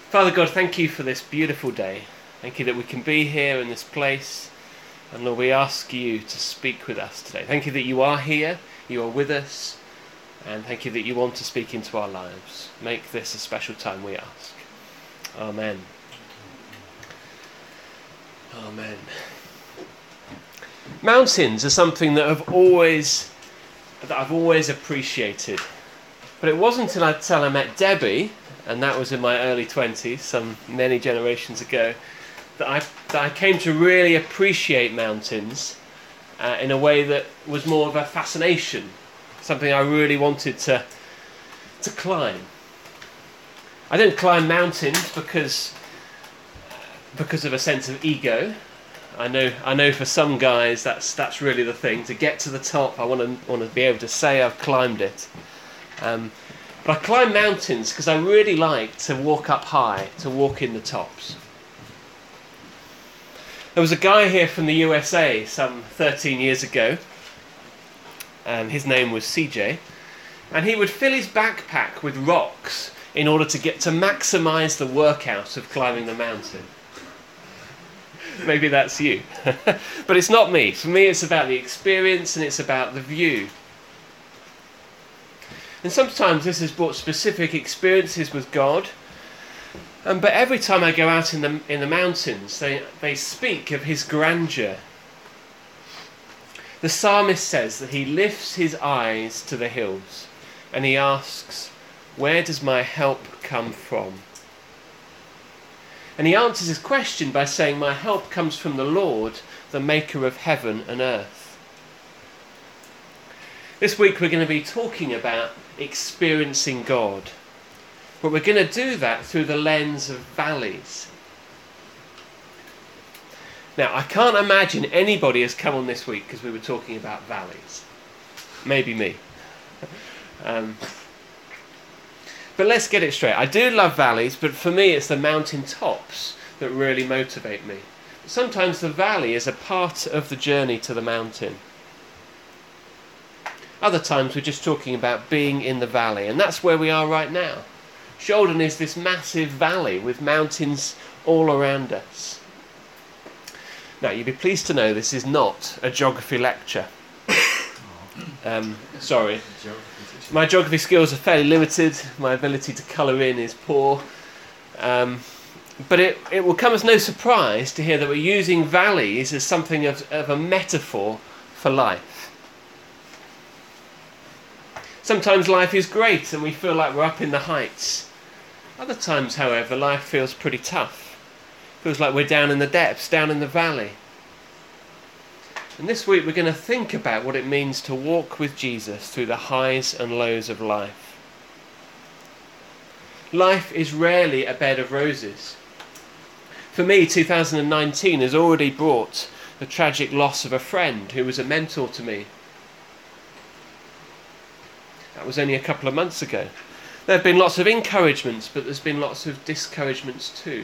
Father God, thank you for this beautiful day. Thank you that we can be here in this place. And Lord, we ask you to speak with us today. Thank you that you are here, you are with us, and thank you that you want to speak into our lives. Make this a special time, we ask. Amen. Amen. Mountains are something that I've always appreciated. But it wasn't until I met Debbie, and that was in my early 20s, some many generations ago, that I came to really appreciate mountains in a way that was more of a fascination, something I really wanted to climb. I don't climb mountains because of a sense of ego. I know for some guys that's really the thing. To get to the top, I want to be able to say I've climbed it. But I climb mountains because I really like to walk up high, to walk in the tops. There was a guy here from the USA some 13 years ago, and his name was CJ, and he would fill his backpack with rocks in order to maximise the workout of climbing the mountain. Maybe that's you. But it's not me. For me, it's about the experience and it's about the view. And sometimes this has brought specific experiences with God. But every time I go out in the mountains, they speak of his grandeur. The psalmist says that he lifts his eyes to the hills and he asks, "Where does my help come from?" And he answers his question by saying, "My help comes from the Lord, the maker of heaven and earth." This week we're going to be talking about experiencing God. But we're going to do that through the lens of valleys. Now, I can't imagine anybody has come on this week because we were talking about valleys. Maybe me. But let's get it straight. I do love valleys, but for me it's the mountain tops that really motivate me. Sometimes the valley is a part of the journey to the mountain. Other times we're just talking about being in the valley, and that's where we are right now. Shaldon is this massive valley with mountains all around us. Now, you'd be pleased to know this is not a geography lecture. Sorry. My geography skills are fairly limited. My ability to colour in is poor. But it will come as no surprise to hear that we're using valleys as something of a metaphor for life. Sometimes life is great and we feel like we're up in the heights. Other times, however, life feels pretty tough. Feels like we're down in the depths, down in the valley. And this week we're going to think about what it means to walk with Jesus through the highs and lows of life. Life is rarely a bed of roses. For me, 2019 has already brought the tragic loss of a friend who was a mentor to me. That was only a couple of months ago. There have been lots of encouragements, but there's been lots of discouragements too.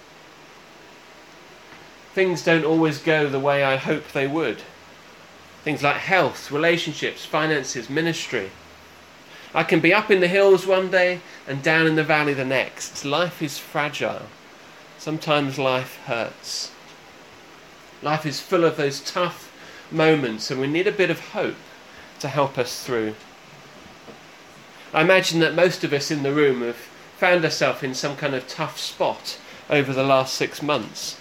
Things don't always go the way I hope they would. Things like health, relationships, finances, ministry. I can be up in the hills one day and down in the valley the next. Life is fragile. Sometimes life hurts. Life is full of those tough moments, and we need a bit of hope to help us through. I imagine that most of us in the room have found ourselves in some kind of tough spot over the last 6 months.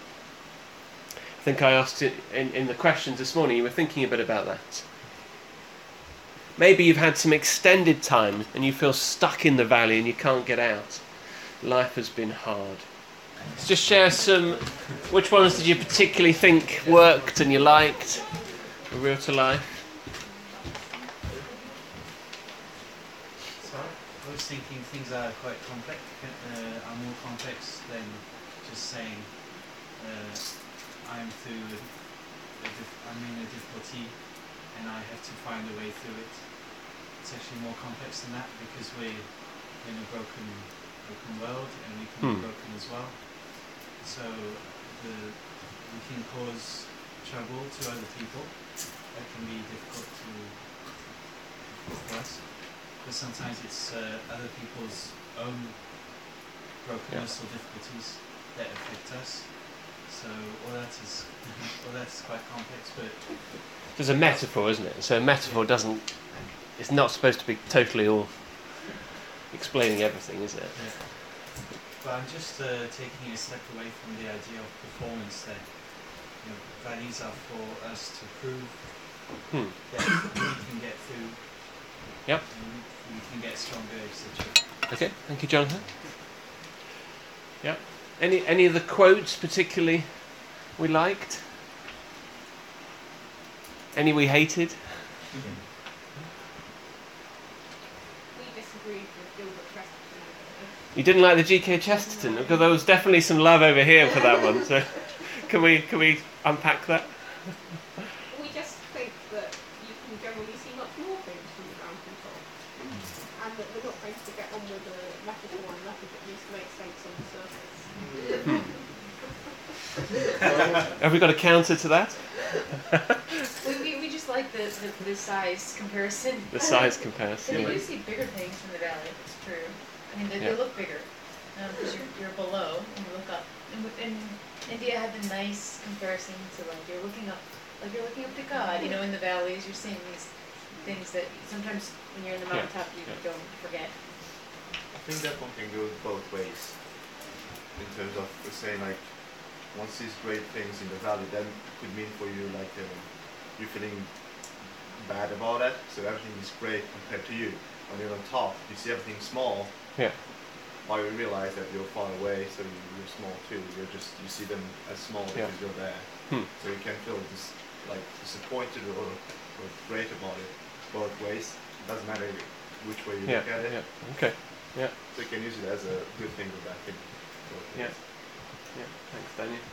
I think I asked it in the questions this morning, you were thinking a bit about that. Maybe you've had some extended time and you feel stuck in the valley and you can't get out. Life has been hard. Let's just share which ones did you particularly think worked and you liked? Real to life. I was thinking things are quite complex, are more complex than just saying I'm in a difficulty and I have to find a way through it. It's actually more complex than that because we're in a broken world and we can be broken as well. So we can cause trouble to other people. That can be difficult for us. But sometimes it's other people's own brokenness or difficulties that affect us. So all that is quite complex, but There's a metaphor, isn't it? So a metaphor it's not supposed to be totally all explaining everything, is it? yeah. But I'm just taking a step away from the idea of performance, that values are for us to prove that we can get through. Yep. And we can get stronger, etc. Okay, thank you, Jonathan. Yeah. Any of the quotes particularly we liked? Any we hated? We disagreed with Gilbert Chesterton. You didn't like the G.K. Chesterton? Because there was definitely some love over here for that one. So can we unpack that? We just think that you can generally see much more things from the ground control. And that we're not going to get on with the metaphor unless it at least makes sense on the surface. Have we got a counter to that? We just like the size comparison. The size comparison. And you do see bigger things in the valley, it's true. I mean, they look bigger because you're below and you look up. And India had the nice comparison to you're looking up to God. In the valleys you're seeing these things that sometimes when you're in the mountaintop you don't forget. I think that one can go both ways. In terms of saying one sees great things in the valley, then it could mean for you you're feeling bad about it, so everything is great compared to you. When you're on top, you see everything small. Yeah. While you realize that you're far away, so you're small too. You see them as small because you're there. So you can feel disappointed or great about it both ways. It doesn't matter which way you look at it. Yeah. Okay. Yeah. So you can use it as a good thing or bad thing. Yeah. Yeah. Thanks, Daniel.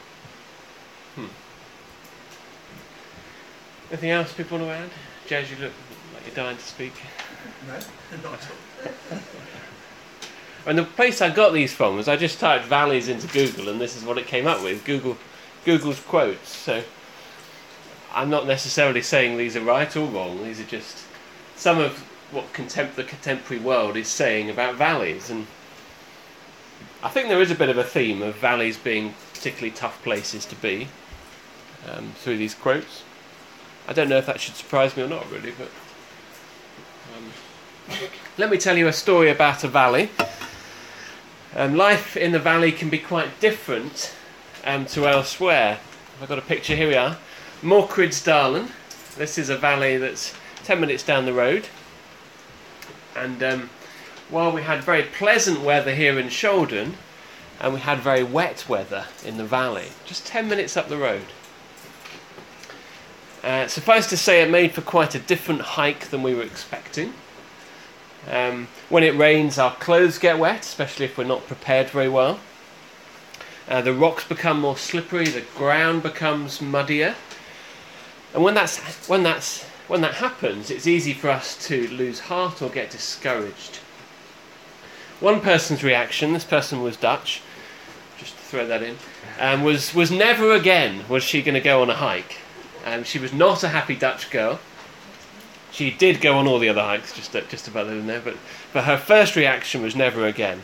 Anything else people want to add? Jazz, you look like you're dying to speak. No, not at all. And the place I got these from was I just typed valleys into Google, and this is what it came up with. Google's quotes. So I'm not necessarily saying these are right or wrong. These are just some of what the contemporary world is saying about valleys. And I think there is a bit of a theme of valleys being particularly tough places to be through these quotes. I don't know if that should surprise me or not, really, but let me tell you a story about a valley. Life in the valley can be quite different to elsewhere. I've got a picture, here we are. Morcridsdalen. This is a valley that's 10 minutes down the road. And while we had very pleasant weather here in Shaldon, and we had very wet weather in the valley, just 10 minutes up the road. Suffice to say, it made for quite a different hike than we were expecting. When it rains, our clothes get wet, especially if we're not prepared very well. The rocks become more slippery, the ground becomes muddier. And when that happens, it's easy for us to lose heart or get discouraged. One person's reaction, this person was Dutch, just to throw that in, was never again was she going to go on a hike. She was not a happy Dutch girl. She did go on all the other hikes, just about in there, but her first reaction was never again.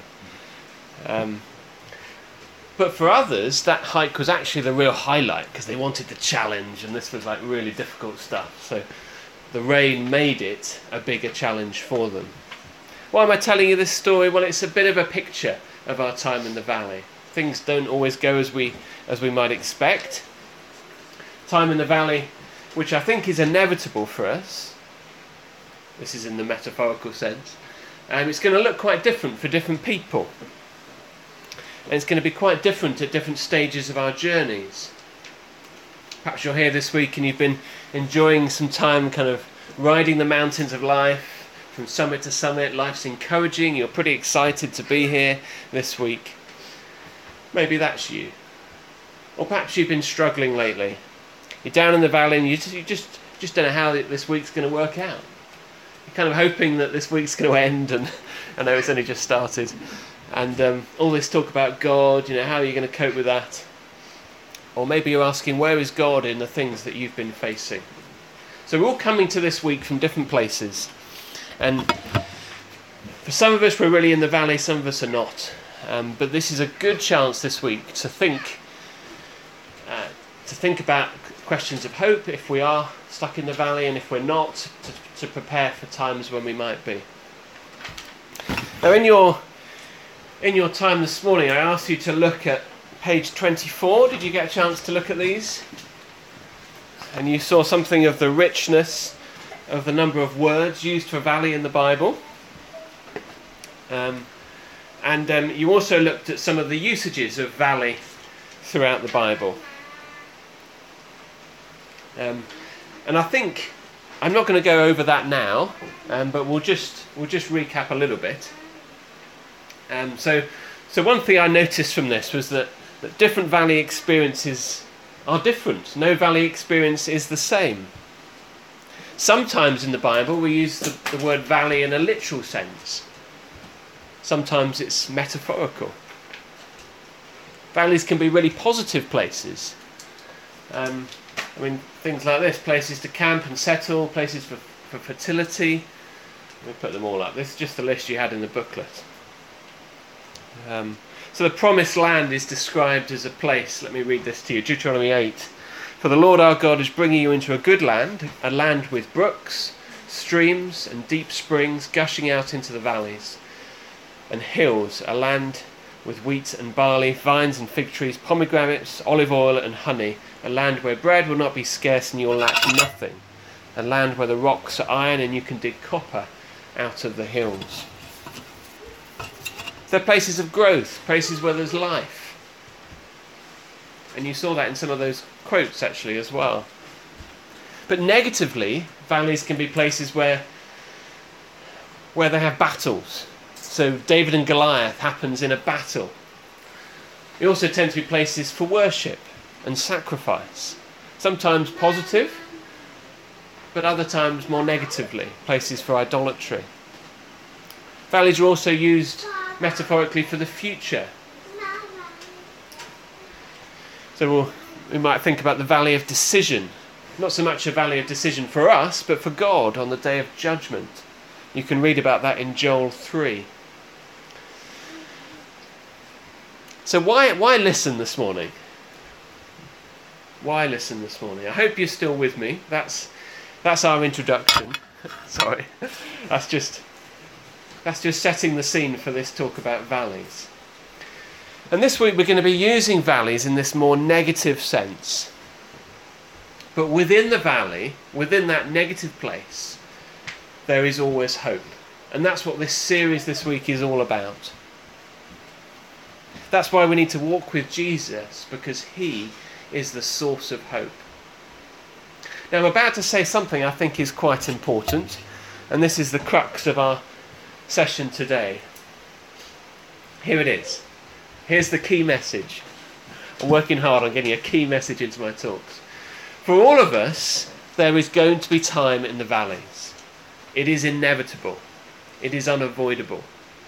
But for others, that hike was actually the real highlight because they wanted the challenge, and this was really difficult stuff. So the rain made it a bigger challenge for them. Why am I telling you this story? Well, it's a bit of a picture of our time in the valley. Things don't always go as we might expect. Time in the valley, which I think is inevitable for us. This is in the metaphorical sense. It's going to look quite different for different people. And it's going to be quite different at different stages of our journeys. Perhaps you're here this week and you've been enjoying some time kind of riding the mountains of life from summit to summit. Life's encouraging. You're pretty excited to be here this week. Maybe that's you. Or perhaps you've been struggling lately. You're down in the valley and you just don't know how this week's going to work out. You're kind of hoping that this week's going to end, and I know it's only just started. And all this talk about God, how are you going to cope with that? Or maybe you're asking, where is God in the things that you've been facing? So we're all coming to this week from different places. And for some of us, we're really in the valley, some of us are not. but this is a good chance this week to think about questions of hope if we are stuck in the valley, and if we're not, to prepare for times when we might be. Now, in your time this morning, I asked you to look at page 24. Did you get a chance to look at these? And you saw something of the richness of the number of words used for valley in the Bible. And you also looked at some of the usages of valley throughout the Bible. And I think I'm not going to go over that now, but we'll just recap a little bit. So one thing I noticed from this was that different valley experiences are different. No valley experience is the same. Sometimes in the Bible we use the word valley in a literal sense. Sometimes it's metaphorical. Valleys can be really positive places. Things like this: places to camp and settle, places for fertility. Let me put them all up. This is just the list you had in the booklet. So the promised land is described as a place. Let me read this to you. Deuteronomy 8. For the Lord our God is bringing you into a good land, a land with brooks, streams and deep springs gushing out into the valleys, and hills, a land with wheat and barley, vines and fig trees, pomegranates, olive oil and honey, a land where bread will not be scarce and you will lack nothing, a land where the rocks are iron and you can dig copper out of the hills. They're places of growth, places where there's life. And you saw that in some of those quotes actually as well. But negatively, valleys can be places where they have battles. So David and Goliath happens in a battle. They also tend to be places for worship and sacrifice. Sometimes positive, but other times more negatively, places for idolatry. Valleys are also used metaphorically for the future. So we might think about the valley of decision. Not so much a valley of decision for us, but for God on the day of judgment. You can read about that in Joel 3. So why listen this morning? Why listen this morning? I hope you're still with me. That's our introduction. Sorry. That's just setting the scene for this talk about valleys. And this week we're going to be using valleys in this more negative sense. But within the valley, within that negative place, there is always hope. And that's what this series this week is all about. That's why we need to walk with Jesus, because he is the source of hope. Now I'm about to say something I think is quite important, and this is the crux of our session today. Here it is. Here's the key message. I'm working hard on getting a key message into my talks. For all of us, there is going to be time in the valleys. It is inevitable. It is unavoidable.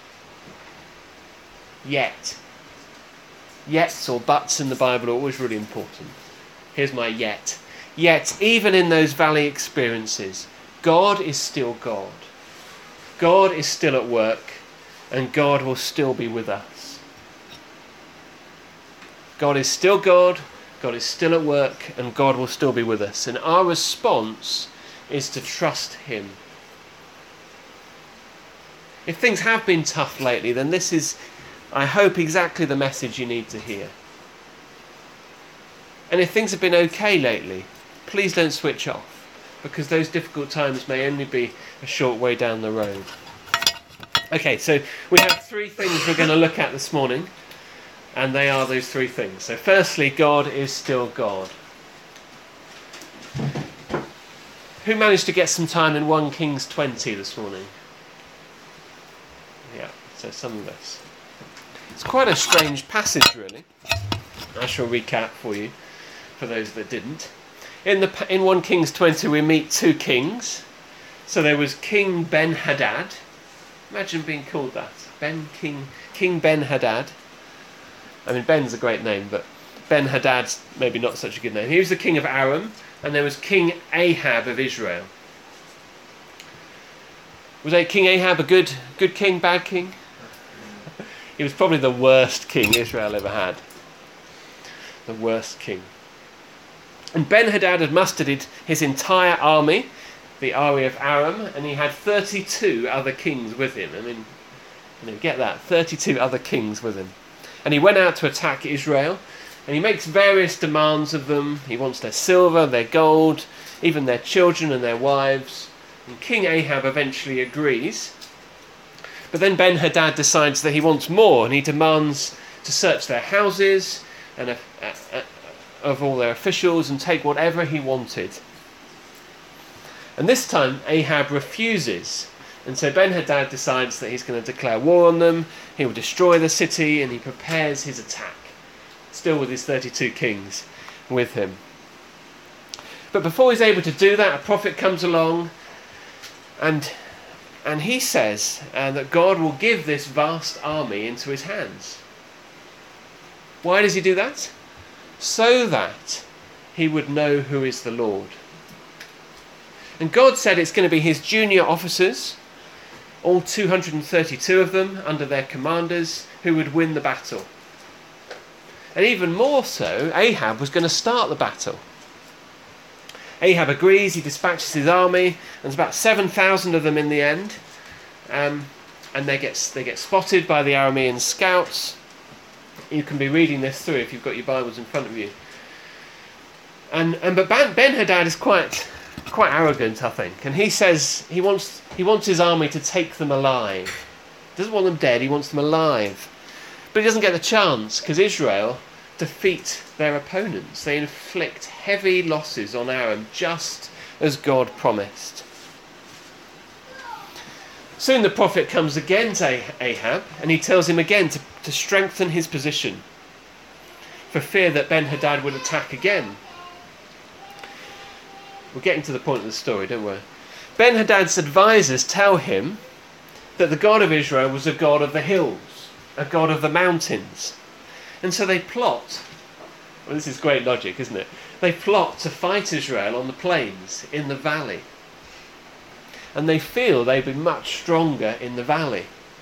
Yet. Yets or buts in the Bible are always really important. Here's my yet. Yet, even in those valley experiences, God is still God. God is still at work, and God will still be with us. God is still God, God is still at work, and God will still be with us. And our response is to trust him. If things have been tough lately, then this is, I hope, exactly the message you need to hear. And if things have been okay lately, please don't switch off, because those difficult times may only be a short way down the road. Okay, so we have three things we're going to look at this morning, and they are those three things. So firstly, God is still God. Who managed to get some time in 1 Kings 20 this morning? Yeah, so some of us. It's quite a strange passage, really. I shall recap for you, for those that didn't. In 1 Kings 20 we meet two kings. So there was King Ben-Hadad. Imagine being called that. King Ben-Hadad. I mean, Ben's a great name, but Ben-Hadad's maybe not such a good name. He was the king of Aram, and there was King Ahab of Israel. Was King Ahab a good king, bad king? He was probably the worst king Israel ever had. The worst king. And Ben-Hadad had mustered his entire army, the army of Aram, and he had 32 other kings with him. I mean, get that, 32 other kings with him. And he went out to attack Israel, and he makes various demands of them. He wants their silver, their gold, even their children and their wives. And King Ahab eventually agrees. But then Ben-Hadad decides that he wants more, and he demands to search their houses and of all their officials and take whatever he wanted. And this time Ahab refuses, and so Ben-Hadad decides that he's going to declare war on them. He will destroy the city, and he prepares his attack, still with his 32 kings with him. But before he's able to do that, a prophet comes along, and he says that God will give this vast army into his hands. Why does he do that? So that he would know who is the Lord. And God said it's going to be his junior officers, all 232 of them under their commanders, who would win the battle. And even more so, Ahab was going to start the battle. Ahab agrees, he dispatches his army, and there's about 7,000 of them in the end. And they get spotted by the Aramean scouts. You can be reading this through if you've got your Bibles in front of you. But Ben-Hadad is quite arrogant, I think, and he says he wants his army to take them alive. He doesn't want them dead, he wants them alive. But he doesn't get the chance, because Israel defeat their opponents. They inflict heavy losses on Aram, just as God promised. Soon the prophet comes again to Ahab, and he tells him again to strengthen his position, for fear that Ben-Hadad would attack again. We're getting to the point of the story, don't we? Ben-Hadad's advisors tell him that the God of Israel was a God of the hills, a God of the mountains. And so they plot. Well, this is great logic, isn't it? They plot to fight Israel on the plains, in the valley. And they feel they'd be much stronger in the valley.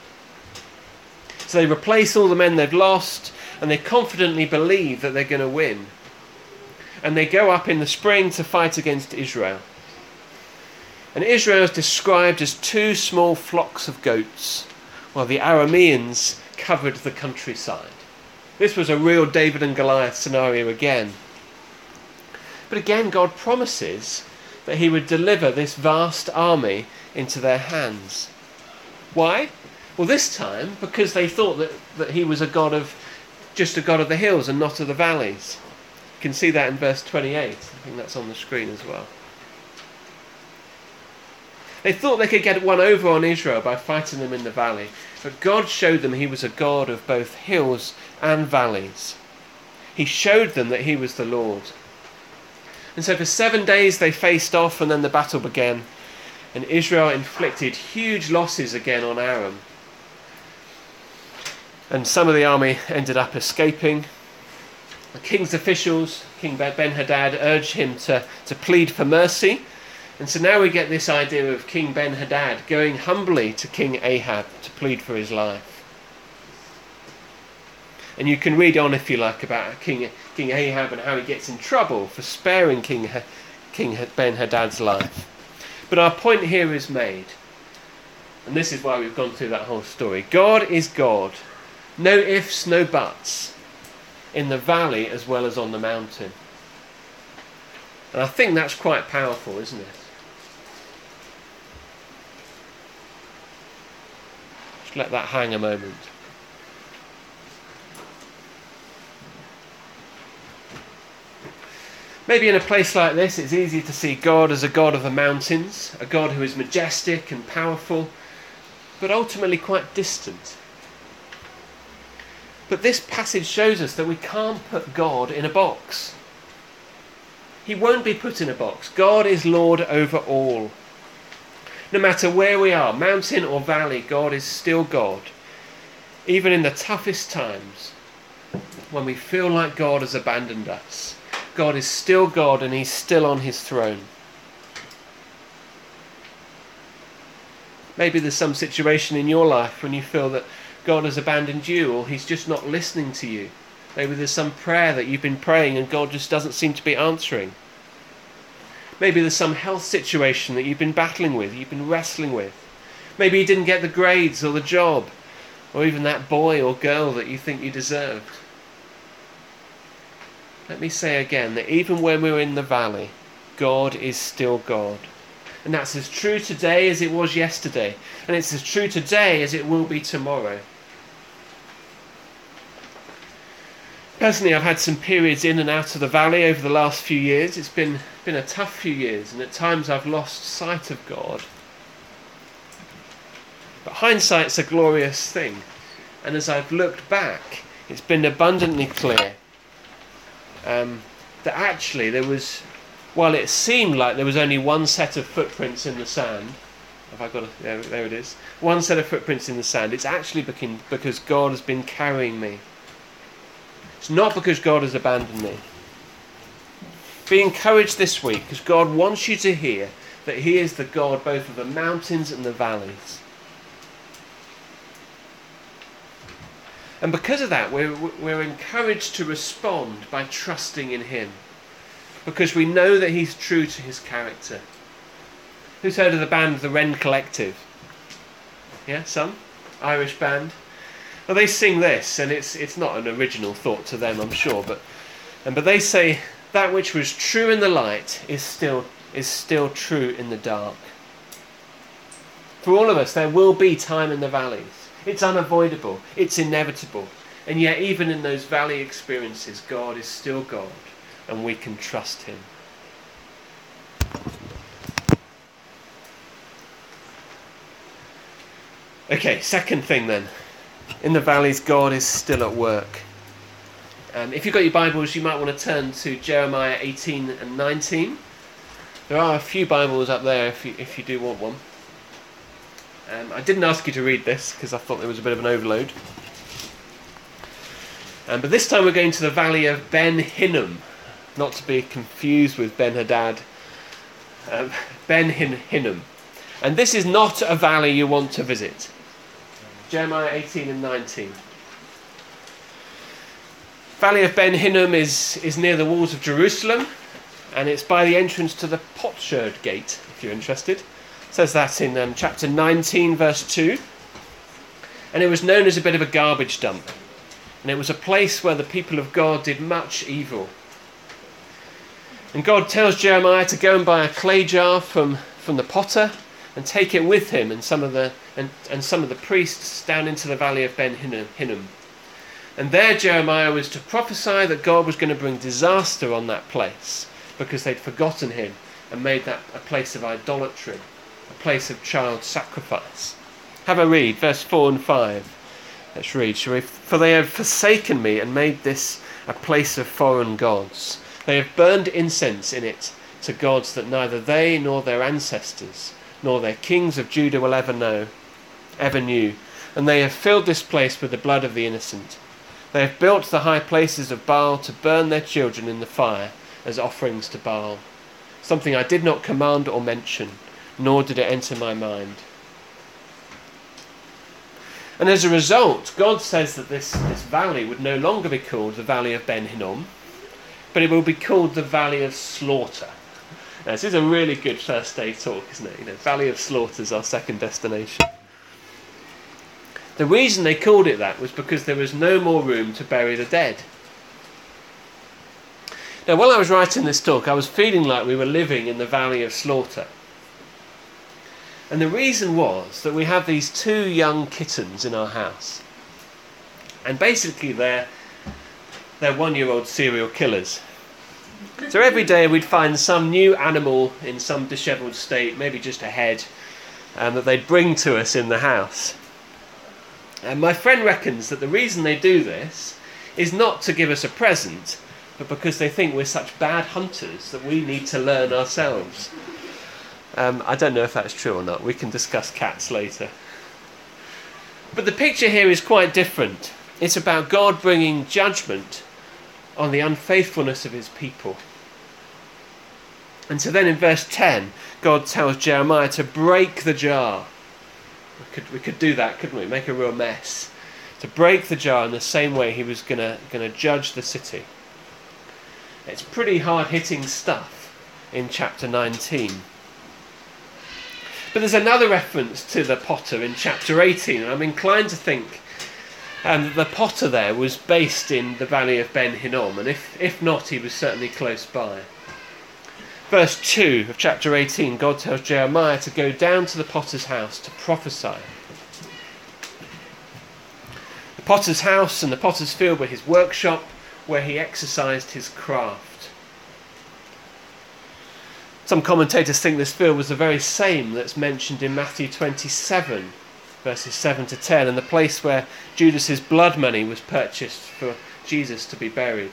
So they replace all the men they've lost, and they confidently believe that they're going to win. And they go up in the spring to fight against Israel. And Israel is described as 2 small flocks of goats, while the Arameans covered the countryside. This was a real David and Goliath scenario again. But again, God promises that he would deliver this vast army into their hands. Why? Well, this time, because they thought that he was just a God of the hills and not of the valleys. You can see that in verse 28. I think that's on the screen as well. They thought they could get one over on Israel by fighting them in the valley, but God showed them he was a God of both hills and valleys. He showed them that he was the Lord. And so for 7 days they faced off, and then the battle began, and Israel inflicted huge losses again on Aram. And some of the army ended up escaping. The king's officials, King Ben-Hadad, urged him to plead for mercy. And so now we get this idea of King Ben-Hadad going humbly to King Ahab to plead for his life. And you can read on, if you like, about King Ahab and how he gets in trouble for sparing King Ben-Hadad's life. But our point here is made. And this is why we've gone through that whole story. God is God. No ifs, no buts. In the valley as well as on the mountain. And I think that's quite powerful, isn't it? Just let that hang a moment. Maybe in a place like this, it's easy to see God as a God of the mountains, a God who is majestic and powerful, but ultimately quite distant. But this passage shows us that we can't put God in a box. He won't be put in a box. God is Lord over all. No matter where we are, mountain or valley, God is still God. Even in the toughest times, when we feel like God has abandoned us, God is still God, and he's still on his throne. Maybe there's some situation in your life when you feel that God has abandoned you, or he's just not listening to you. Maybe there's some prayer that you've been praying and God just doesn't seem to be answering. Maybe there's some health situation that you've been battling with, you've been wrestling with. Maybe you didn't get the grades or the job, or even that boy or girl that you think you deserved. Let me say again that even when we're in the valley, God is still God. And that's as true today as it was yesterday. And it's as true today as it will be tomorrow. Personally, I've had some periods in and out of the valley over the last few years. It's been a tough few years, and at times I've lost sight of God. But hindsight's a glorious thing. And as I've looked back, it's been abundantly clear that actually while it seemed like there was only one set of footprints in the sand, there it is, one set of footprints in the sand, it's actually because God has been carrying me. It's not because God has abandoned me. Be encouraged this week, because God wants you to hear that he is the God both of the mountains and the valleys. And because of that, we're encouraged to respond by trusting in him, because we know that he's true to his character. Who's heard of the band The Wren Collective? Yeah, some? Irish band. Well, they sing this, and it's not an original thought to them, I'm sure, but they say, that which was true in the light is still true in the dark. For all of us, there will be time in the valleys. It's unavoidable. It's inevitable. And yet, even in those valley experiences, God is still God, and we can trust him. Okay, second thing then. In the valleys, God is still at work. If you've got your Bibles, you might want to turn to Jeremiah 18 and 19. There are a few Bibles up there if you do want one. I didn't ask you to read this because I thought there was a bit of an overload. But this time we're going to the valley of Ben Hinnom, not to be confused with Ben Hadad. Ben Hinnom. And this is not a valley you want to visit. Jeremiah 18 and 19. Valley of Ben Hinnom is near the walls of Jerusalem, and it's by the entrance to the Potsherd Gate, if you're interested. It says that in chapter 19, verse 2. And it was known as a bit of a garbage dump. And it was a place where the people of God did much evil. And God tells Jeremiah to go and buy a clay jar from the potter and take it with him and some of the priests down into the valley of Ben Hinnom. And there Jeremiah was to prophesy that God was going to bring disaster on that place because they'd forgotten him and made that a place of idolatry, a place of child sacrifice. Have a read, verse 4 and 5. Let's read, shall we? For they have forsaken me and made this a place of foreign gods. They have burned incense in it to gods that neither they nor their ancestors nor their kings of Judah will ever knew. And they have filled this place with the blood of the innocent. They have built the high places of Baal to burn their children in the fire as offerings to Baal. Something I did not command or mention, nor did it enter my mind. And as a result, God says that this valley would no longer be called the Valley of Ben Hinnom, but it will be called the Valley of Slaughter. Now, this is a really good first day talk, isn't it? Valley of Slaughter is our second destination. The reason they called it that was because there was no more room to bury the dead. Now, while I was writing this talk, I was feeling like we were living in the Valley of Slaughter. And the reason was that we have these two young kittens in our house. And basically they're 1-year-old serial killers. So every day we'd find some new animal in some dishevelled state, maybe just a head, that they'd bring to us in the house. And my friend reckons that the reason they do this is not to give us a present, but because they think we're such bad hunters that we need to learn ourselves. I don't know if that's true or not. We can discuss cats later. But the picture here is quite different. It's about God bringing judgment on the unfaithfulness of his people. And so then in verse 10, God tells Jeremiah to break the jar. We could do that, couldn't we? Make a real mess. to break the jar in the same way he was going to judge the city. It's pretty hard-hitting stuff in chapter 19. But there's another reference to the potter in chapter 18, and I'm inclined to think the potter there was based in the valley of Ben Hinnom, and if not, he was certainly close by. Verse 2 of chapter 18, God tells Jeremiah to go down to the potter's house to prophesy. The potter's house and the potter's field were his workshop, where he exercised his craft. Some commentators think this field was the very same that's mentioned in Matthew 27, verses 7 to 10, and the place where Judas's blood money was purchased for Jesus to be buried.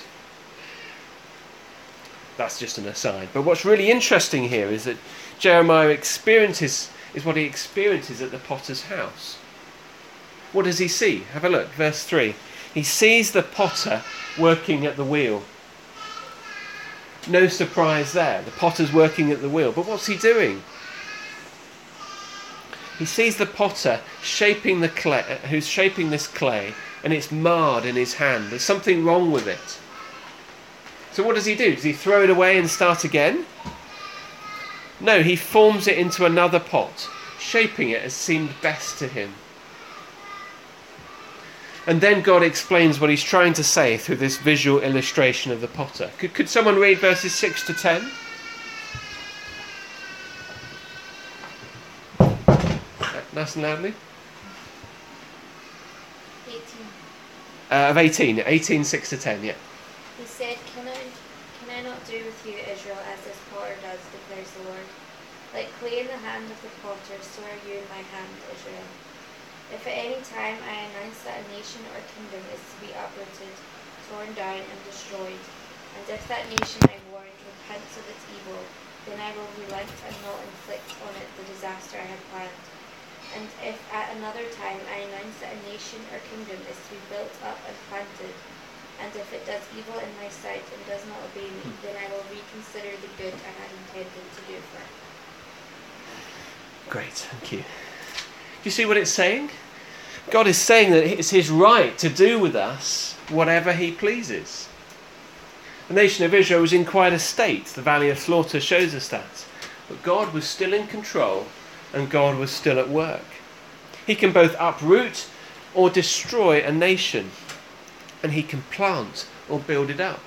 That's just an aside. But what's really interesting here is that Jeremiah experiences what he experiences at the potter's house. What does he see? Have a look, verse 3. He sees the potter working at the wheel. No surprise there. The potter's working at the wheel. But what's he doing? He sees the potter shaping the clay, who's shaping this clay, and it's marred in his hand. There's something wrong with it. So what does he do? Does he throw it away and start again? No, he forms it into another pot, shaping it as seemed best to him. And then God explains what he's trying to say through this visual illustration of the potter. Could someone read verses 6 to 10? Nice and loudly. 18. Of 18, 6 to 10, yeah. He said, Can I not do with you, Israel, as this potter does, declares the Lord? Like clay in the hand of the potter, so are you in my hand, Israel. If at any time I announce that a nation or kingdom is to be uprooted, torn down and destroyed, and if that nation I warned repents of its evil, then I will relent and not inflict on it the disaster I have planned. And if at another time I announce that a nation or kingdom is to be built up and planted, and if it does evil in my sight and does not obey me, then I will reconsider the good I had intended to do for it. Great, thank you. Do you see what it's saying? God is saying that it's his right to do with us whatever he pleases. The nation of Israel was in quite a state. The Valley of Slaughter shows us that. But God was still in control and God was still at work. He can both uproot or destroy a nation, and he can plant or build it up.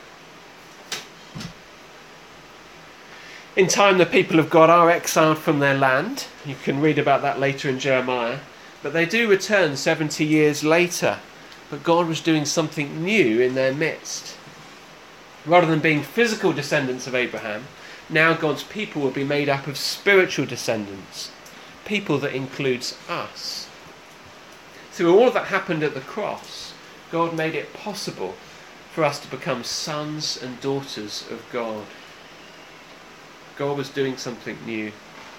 In time, the people of God are exiled from their land. You can read about that later in Jeremiah. But they do return 70 years later. But God was doing something new in their midst. Rather than being physical descendants of Abraham, now God's people will be made up of spiritual descendants. People that includes us. Through all that happened at the cross, God made it possible for us to become sons and daughters of God. God was doing something new.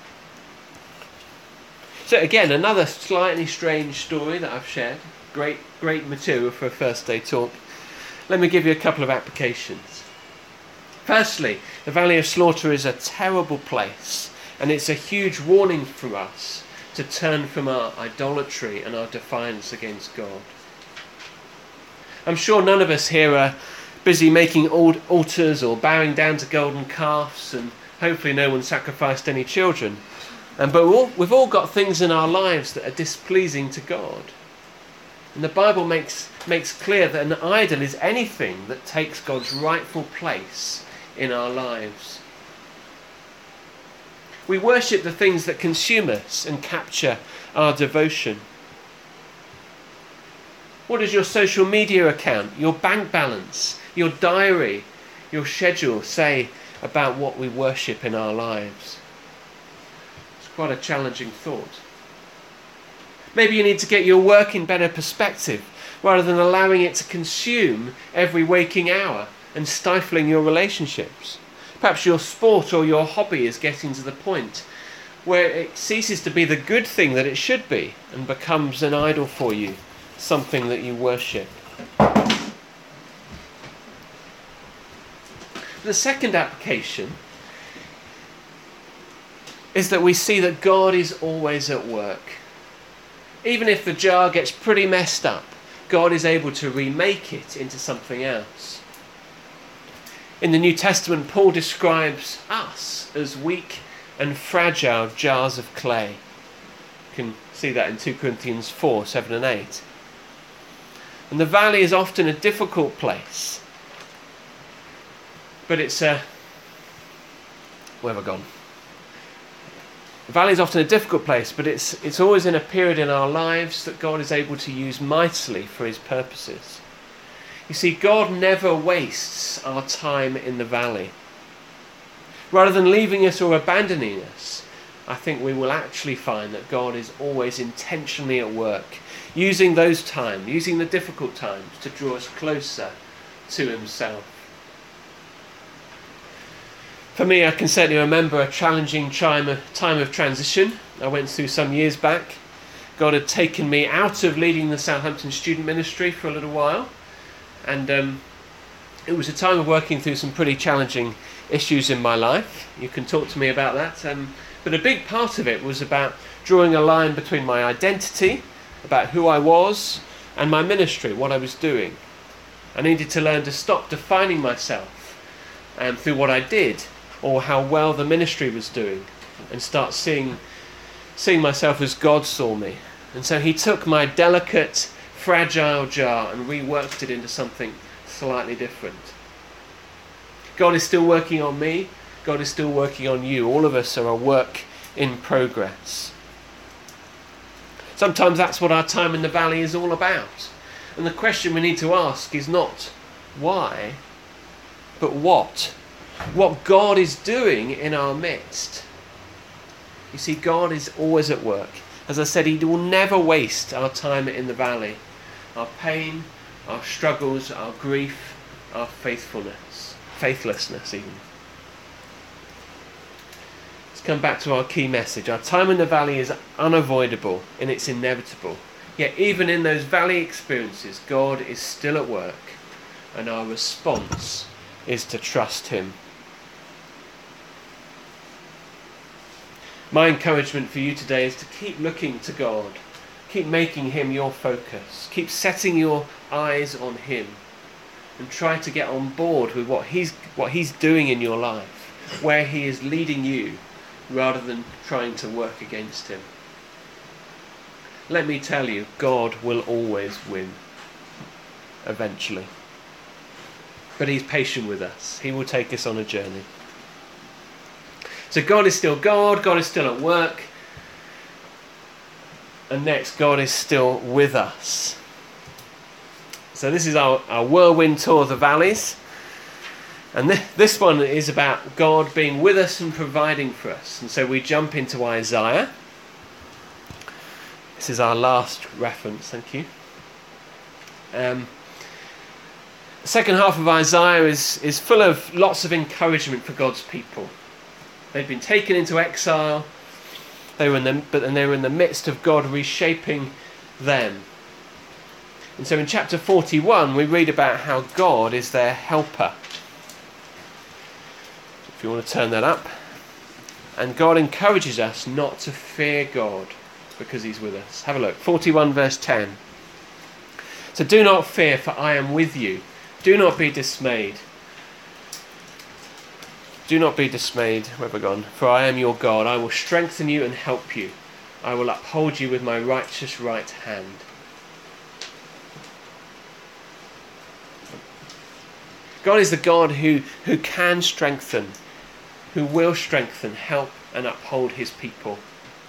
So again, another slightly strange story that I've shared. Great material for a first day talk. Let me give you a couple of applications. Firstly, the Valley of Slaughter is a terrible place, and it's a huge warning for us to turn from our idolatry and our defiance against God. I'm sure none of us here are busy making altars or bowing down to golden calves, and hopefully no one sacrificed any children. But we've all got things in our lives that are displeasing to God. And the Bible makes clear that an idol is anything that takes God's rightful place in our lives. We worship the things that consume us and capture our devotion. What does your social media account, your bank balance, your diary, your schedule say about what we worship in our lives? It's quite a challenging thought. Maybe you need to get your work in better perspective rather than allowing it to consume every waking hour and stifling your relationships. Perhaps your sport or your hobby is getting to the point where it ceases to be the good thing that it should be and becomes an idol for you, something that you worship. The second application is that we see that God is always at work. Even if the jar gets pretty messed up, God is able to remake it into something else. In the New Testament, Paul describes us as weak and fragile jars of clay. You can see that in 2 Corinthians 4, 7 and 8. And the valley is often a difficult place. But it's where have I gone? The valley is often a difficult place, but it's always in a period in our lives that God is able to use mightily for his purposes. You see, God never wastes our time in the valley. Rather than leaving us or abandoning us, I think we will actually find that God is always intentionally at work, using those times, using the difficult times to draw us closer to himself. For me, I can certainly remember a challenging time of transition I went through some years back. God had taken me out of leading the Southampton student ministry for a little while, and it was a time of working through some pretty challenging issues in my life. You can talk to me about that, but a big part of it was about drawing a line between my identity, about who I was, and my ministry, what I was doing. I needed to learn to stop defining myself through what I did or how well the ministry was doing, and start seeing myself as God saw me. And so he took my delicate, fragile jar and reworked it into something slightly different. God is still working on me. God is still working on you. All of us are a work in progress. Sometimes that's what our time in the valley is all about. And the question we need to ask is not why, but what. What God is doing in our midst. You see, God is always at work. As I said, he will never waste our time in the valley. Our pain, our struggles, our grief, our faithlessness even. Let's come back to our key message. Our time in the valley is unavoidable and it's inevitable. Yet even in those valley experiences, God is still at work, and our response is to trust him. My encouragement for you today is to keep looking to God. Keep making him your focus. Keep setting your eyes on him. And try to get on board with what he's doing in your life. Where he is leading you, rather than trying to work against him. Let me tell you, God will always win. Eventually. But he's patient with us. He will take us on a journey. So God is still God. God is still at work. And next, God is still with us. So this is our whirlwind tour of the valleys. And this one is about God being with us and providing for us. And so we jump into Isaiah. This is our last reference, thank you. The second half of Isaiah is full of lots of encouragement for God's people. They'd been taken into exile. They were in the midst of God reshaping them. And so in chapter 41, we read about how God is their helper. If you want to turn that up. And God encourages us not to fear God because he's with us. Have a look. 41 verse 10. So do not fear, for I am with you. Do not be dismayed. Do not be dismayed, where have I gone? For I am your God. I will strengthen you and help you. I will uphold you with my righteous right hand. God is the God who can strengthen, who will strengthen, help and uphold his people.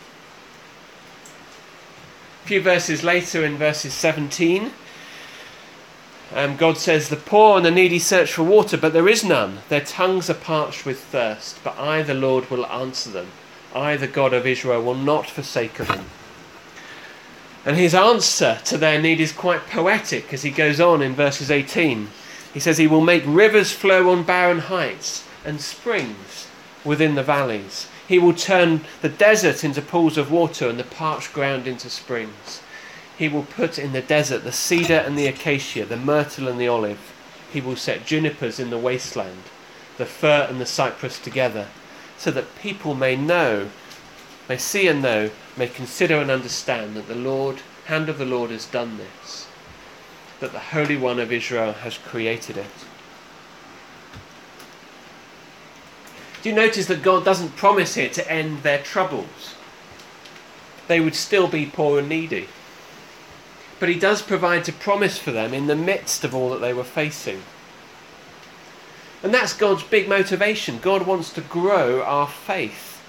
A few verses later, in verses 17, God says, the poor and the needy search for water, but there is none. Their tongues are parched with thirst, but I, the Lord, will answer them. I, the God of Israel, will not forsake them. And his answer to their need is quite poetic as he goes on in verses 18. He says he will make rivers flow on barren heights and springs within the valleys. He will turn the desert into pools of water and the parched ground into springs. He will put in the desert the cedar and the acacia, the myrtle and the olive. He will set junipers in the wasteland, the fir and the cypress together, so that people may see and know, may consider and understand that the hand of the Lord has done this. that the Holy One of Israel has created it. Do you notice that God doesn't promise here to end their troubles? They would still be poor and needy. But he does provide a promise for them in the midst of all that they were facing. And that's God's big motivation. God wants to grow our faith.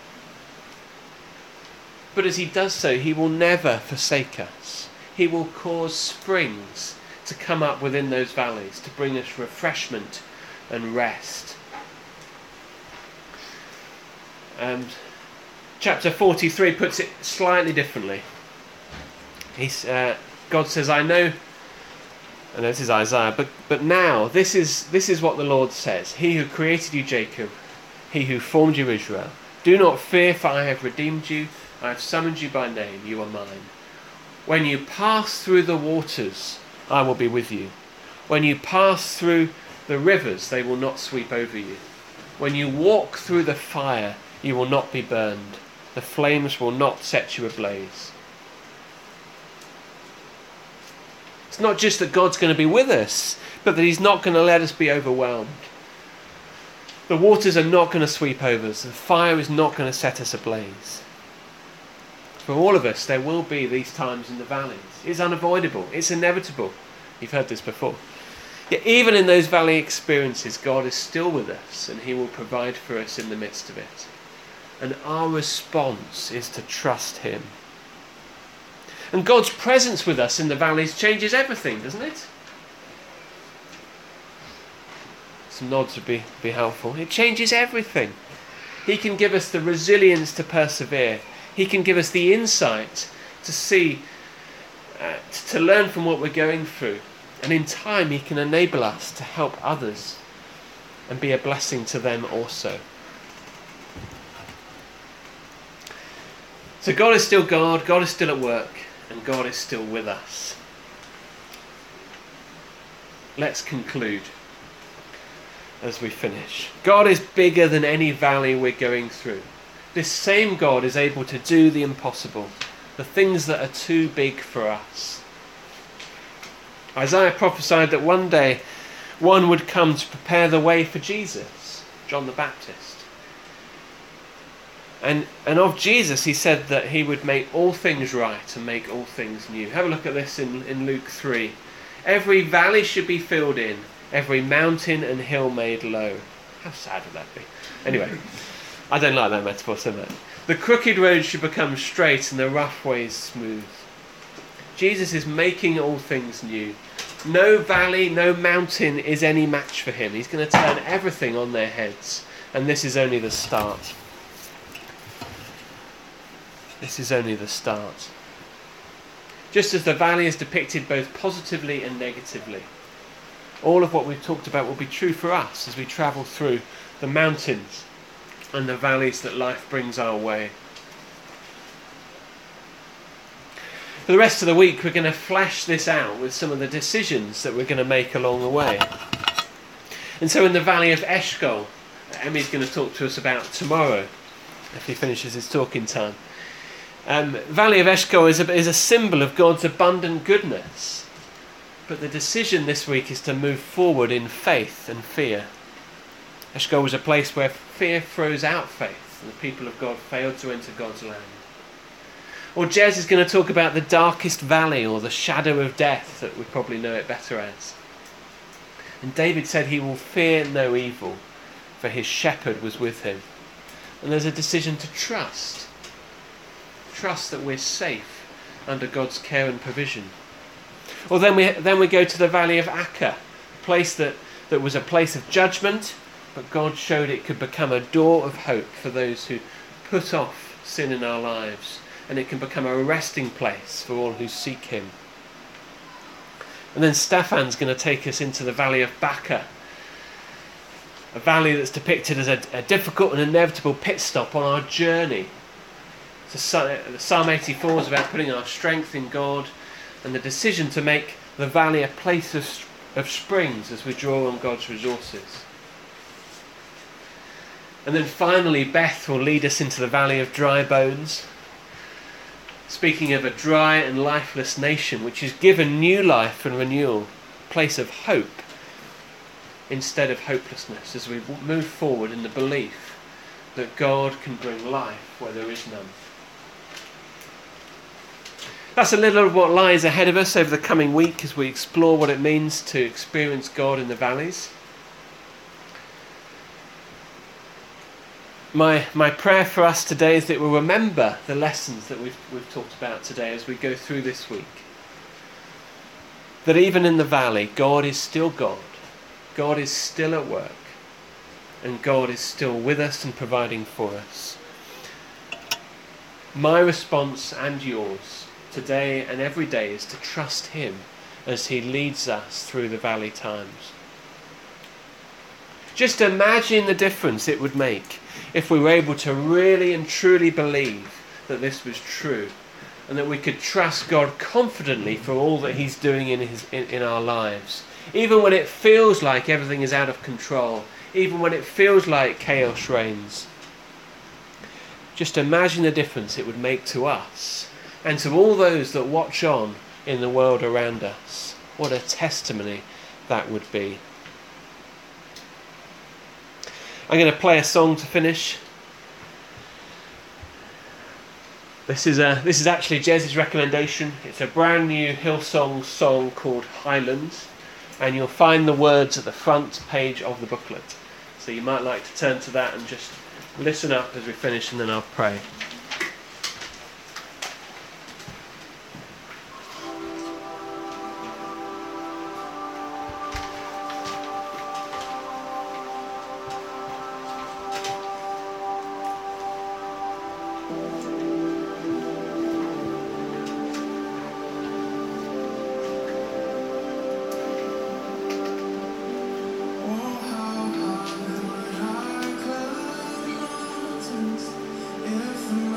But as he does so, he will never forsake us. He will cause springs to come up within those valleys to bring us refreshment and rest. Chapter 43 puts it slightly differently. God says, I know this is Isaiah, but now this is what the Lord says. He who created you, Jacob, he who formed you, Israel. Do not fear, for I have redeemed you. I have summoned you by name. You are mine. When you pass through the waters, I will be with you. When you pass through the rivers, they will not sweep over you. When you walk through the fire, you will not be burned. The flames will not set you ablaze. It's not just that God's going to be with us, but that he's not going to let us be overwhelmed. The waters are not going to sweep over us. The fire is not going to set us ablaze. For all of us, there will be these times in the valleys. It's unavoidable. It's inevitable. You've heard this before. Yet even in those valley experiences, God is still with us, and he will provide for us in the midst of it. And our response is to trust him. And God's presence with us in the valleys changes everything, doesn't it? Some nods would be helpful. It changes everything. He can give us the resilience to persevere. He can give us the insight to see, to learn from what we're going through. And in time, he can enable us to help others and be a blessing to them also. So God is still God, God is still at work, and God is still with us. Let's conclude as we finish. God is bigger than any valley we're going through. This same God is able to do the impossible, the things that are too big for us. Isaiah prophesied that one day one would come to prepare the way for Jesus, John the Baptist. And of Jesus, he said that he would make all things right and make all things new. Have a look at this in Luke 3. Every valley should be filled in, every mountain and hill made low. How sad would that be? Anyway, I don't like that metaphor so much. The crooked road should become straight and the rough ways smooth. Jesus is making all things new. No valley, no mountain is any match for him. He's going to turn everything on their heads. And this is only the start. This is only the start. Just as the valley is depicted both positively and negatively, all of what we've talked about will be true for us as we travel through the mountains and the valleys that life brings our way. For the rest of the week, we're going to flesh this out with some of the decisions that we're going to make along the way. And so in the valley of Eshcol, Emmy's going to talk to us about tomorrow, if he finishes his talking time. Valley of Eshcol is a symbol of God's abundant goodness. But the decision this week is to move forward in faith and fear. Eshcol was a place where fear throws out faith, and the people of God failed to enter God's land. Or Jez is going to talk about the darkest valley, or the shadow of death, that we probably know it better as. And David said he will fear no evil, for his shepherd was with him. And there's a decision to trust. Trust that we're safe under God's care and provision. Or then we go to the valley of Acca, a place that was a place of judgment, but God showed it could become a door of hope for those who put off sin in our lives, and it can become a resting place for all who seek him. And then Stefan's going to take us into the valley of Baca, a valley that's depicted as a difficult and inevitable pit stop on our journey. So Psalm 84 is about putting our strength in God, and the decision to make the valley a place of springs as we draw on God's resources. And then finally Beth will lead us into the valley of dry bones. speaking of a dry and lifeless nation which is given new life and renewal, a place of hope instead of hopelessness as we move forward in the belief that God can bring life where there is none. That's a little of what lies ahead of us over the coming week as we explore what it means to experience God in the valleys. My prayer for us today is that we'll remember the lessons that we've talked about today as we go through this week. That even in the valley, God is still God. God is still at work. And God is still with us and providing for us. My response and yours today and every day is to trust Him as He leads us through the valley times. Just imagine the difference it would make if we were able to really and truly believe that this was true and that we could trust God confidently for all that He's doing in our lives. Even when it feels like everything is out of control, even when it feels like chaos reigns. Just imagine the difference it would make to us and to all those that watch on in the world around us. What a testimony that would be. I'm going to play a song to finish. This is actually Jez's recommendation. It's a brand new Hillsong song called Highlands, and you'll find the words at the front page of the booklet. So you might like to turn to that and just listen up as we finish, and then I'll pray. If the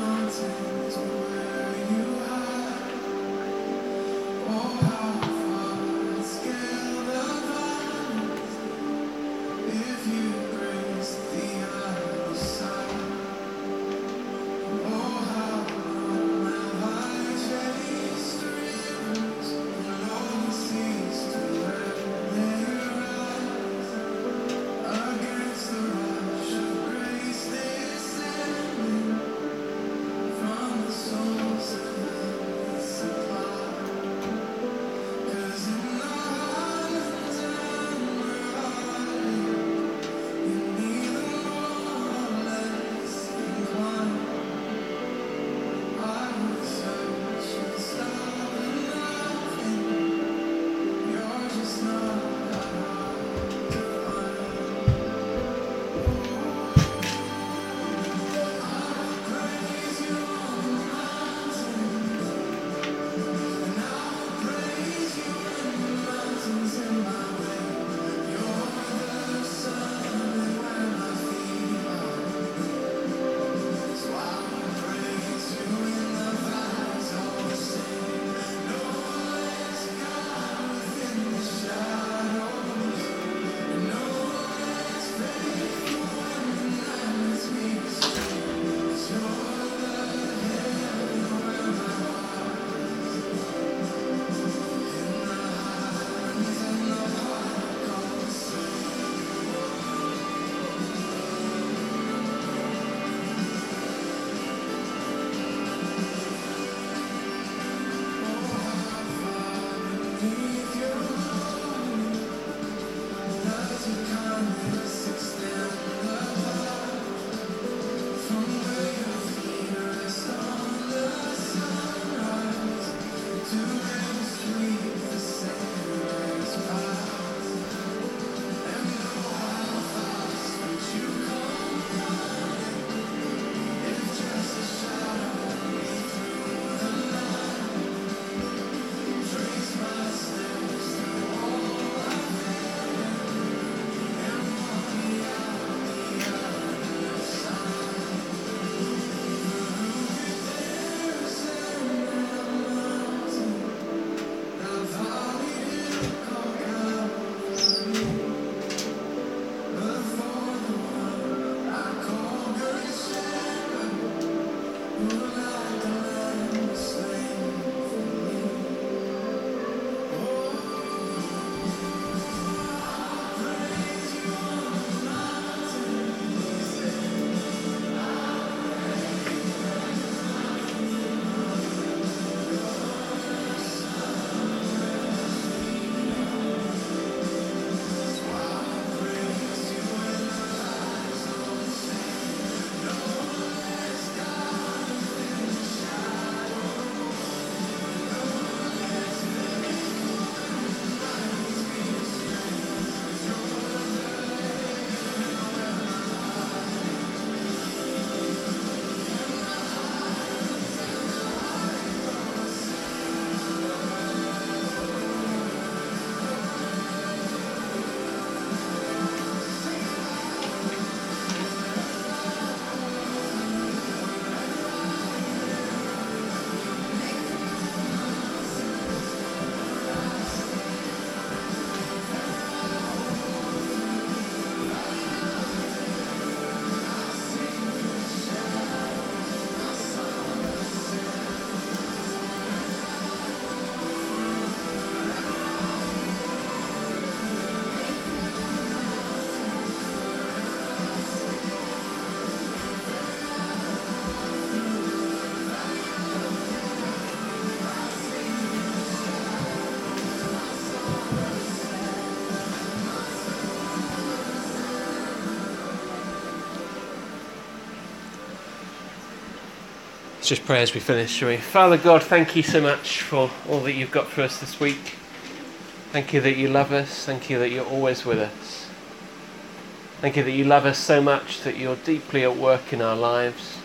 Let's just pray as we finish, shall we? Father God, thank you so much for all that you've got for us this week. Thank you that you love us. Thank you that you're always with us. Thank you that you love us so much that you're deeply at work in our lives.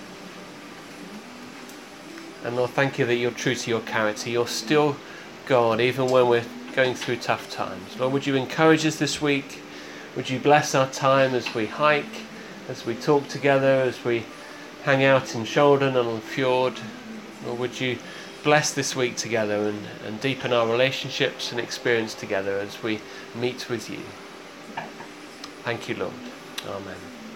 And Lord, thank you that you're true to your character. You're still God, even when we're going through tough times. Lord, would you encourage us this week? Would you bless our time as we hike, as we talk together, as we hang out in Shoulden and on Fjord? Lord, would you bless this week together and deepen our relationships and experience together as we meet with you? Thank you, Lord. Amen.